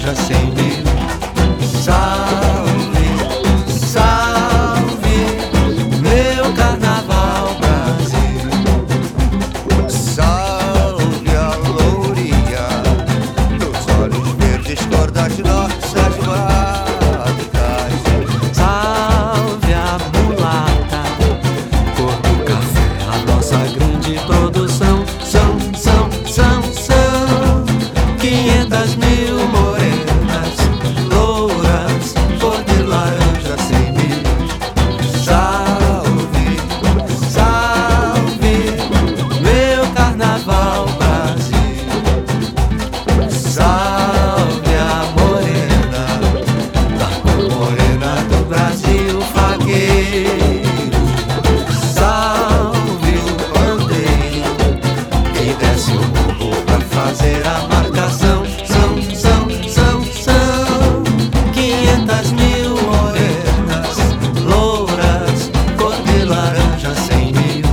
laranja 100.000. Salve, salve, meu carnaval Brasil. Salve a lourinha dos olhos verdes, cor das nossas marcas. Salve a mulata, cor do café, a nossa grande produção. São 500.000 morenas, louras, cor de laranja 100.000. Salve, salve, meu carnaval Brasil. Salve a morena, da cor morena do Brasil fagueiro. Salve o pandeiro que desce o morro pra fazer a marcação. São 500.000 morenas, louras, cor de laranja 100.000.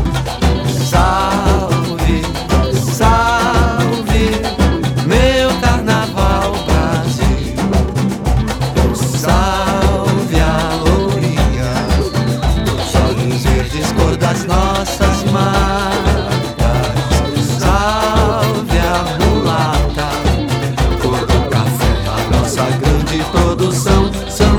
Salve, salve, meu carnaval Brasil. Salve a lourinha dos olhos verdes, cor das nossas marcas. Salve a mulata, cor do café, a nossa grande produção. São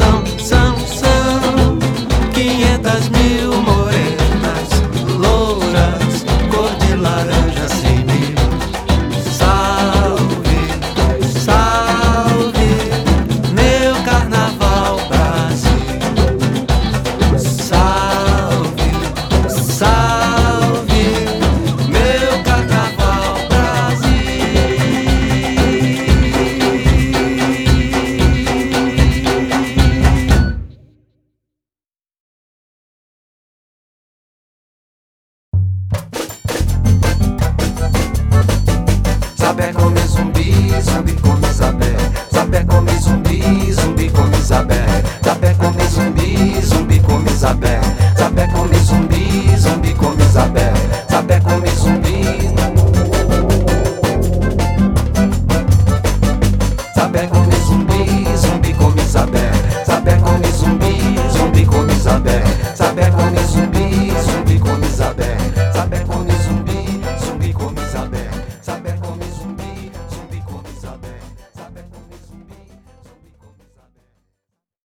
500.000 morenas, louras, cor de laranja 100.000. Salve, salve, meu carnaval Brasil. Salve, salve, meu carnaval Brasil. Sabe comer zumbi, sabe comer